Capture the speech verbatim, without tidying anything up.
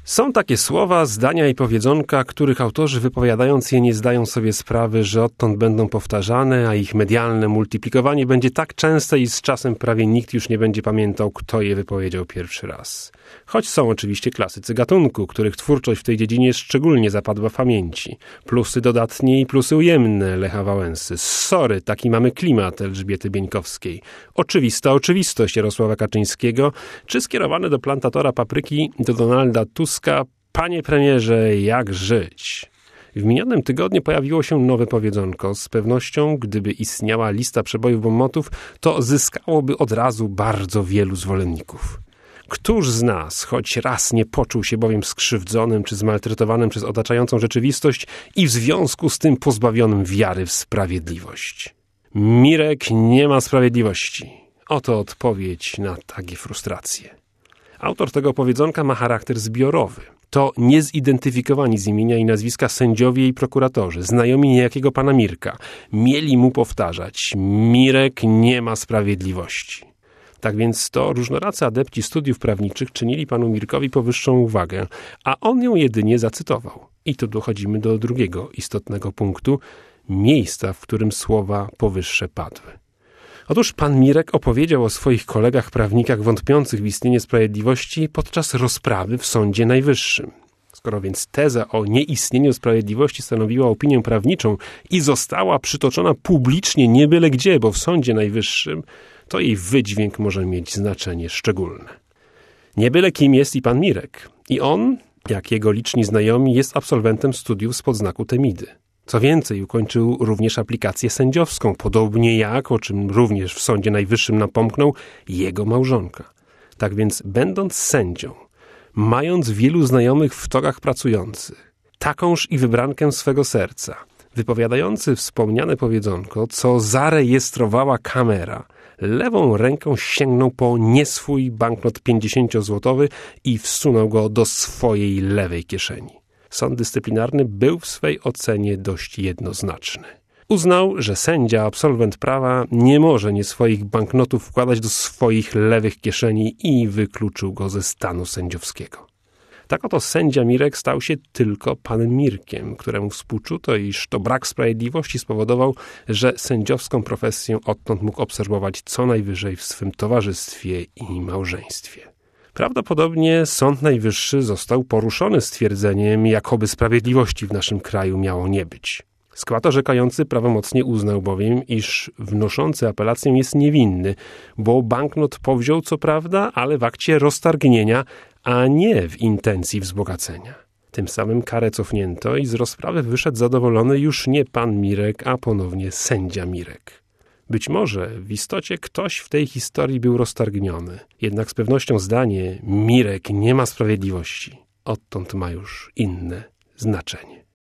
Są takie słowa, zdania i powiedzonka, których autorzy wypowiadając je nie zdają sobie sprawy, że odtąd będą powtarzane, a ich medialne multiplikowanie będzie tak częste i z czasem prawie nikt już nie będzie pamiętał, kto je wypowiedział pierwszy raz. Choć są oczywiście klasycy gatunku, których twórczość w tej dziedzinie szczególnie zapadła w pamięci. Plusy dodatnie i plusy ujemne Lecha Wałęsy. Sorry, taki mamy klimat Elżbiety Bieńkowskiej. Oczywista oczywistość Jarosława Kaczyńskiego, czy skierowane do plantatora papryki do Donalda Tuska. Panie premierze, jak żyć? W minionym tygodniu pojawiło się nowe powiedzonko. Z pewnością, gdyby istniała lista przebojów bonmotów, to zyskałoby od razu bardzo wielu zwolenników. Któż z nas choć raz nie poczuł się bowiem skrzywdzonym czy zmaltretowanym przez otaczającą rzeczywistość i w związku z tym pozbawionym wiary w sprawiedliwość? Mirek nie ma sprawiedliwości. Oto odpowiedź na takie frustracje. Autor tego powiedzonka ma charakter zbiorowy. To niezidentyfikowani z imienia i nazwiska sędziowie i prokuratorzy, znajomi niejakiego pana Mirka, mieli mu powtarzać: Mirek nie ma sprawiedliwości. Tak więc to różnoracy adepci studiów prawniczych czynili panu Mirkowi powyższą uwagę, a on ją jedynie zacytował. I tu dochodzimy do drugiego istotnego punktu, miejsca, w którym słowa powyższe padły. Otóż pan Mirek opowiedział o swoich kolegach prawnikach wątpiących w istnienie sprawiedliwości podczas rozprawy w Sądzie Najwyższym. Skoro więc teza o nieistnieniu sprawiedliwości stanowiła opinię prawniczą i została przytoczona publicznie nie byle gdzie, bo w Sądzie Najwyższym, to jej wydźwięk może mieć znaczenie szczególne. Nie byle kim jest i pan Mirek. I on, jak jego liczni znajomi, jest absolwentem studiów spod znaku Temidy. Co więcej, ukończył również aplikację sędziowską, podobnie jak, o czym również w Sądzie Najwyższym napomknął, jego małżonka. Tak więc, będąc sędzią, mając wielu znajomych w togach pracujących, takąż i wybrankę swego serca, wypowiadający wspomniane powiedzonko, co zarejestrowała kamera, lewą ręką sięgnął po nie swój banknot pięćdziesięciozłotowy i wsunął go do swojej lewej kieszeni. Sąd dyscyplinarny był w swej ocenie dość jednoznaczny. Uznał, że sędzia, absolwent prawa, nie może nie swoich banknotów wkładać do swoich lewych kieszeni i wykluczył go ze stanu sędziowskiego. Tak oto sędzia Mirek stał się tylko panem Mirkiem, któremu współczuto, iż to brak sprawiedliwości spowodował, że sędziowską profesję odtąd mógł obserwować co najwyżej w swym towarzystwie i małżeństwie. Prawdopodobnie Sąd Najwyższy został poruszony stwierdzeniem, jakoby sprawiedliwości w naszym kraju miało nie być. Skład orzekający prawomocnie uznał bowiem, iż wnoszący apelację jest niewinny, bo banknot powziął co prawda, ale w akcie roztargnienia, a nie w intencji wzbogacenia. Tym samym karę cofnięto i z rozprawy wyszedł zadowolony już nie pan Mirek, a ponownie sędzia Mirek. Być może w istocie ktoś w tej historii był roztargniony, jednak z pewnością zdanie Mirek nie ma sprawiedliwości odtąd ma już inne znaczenie.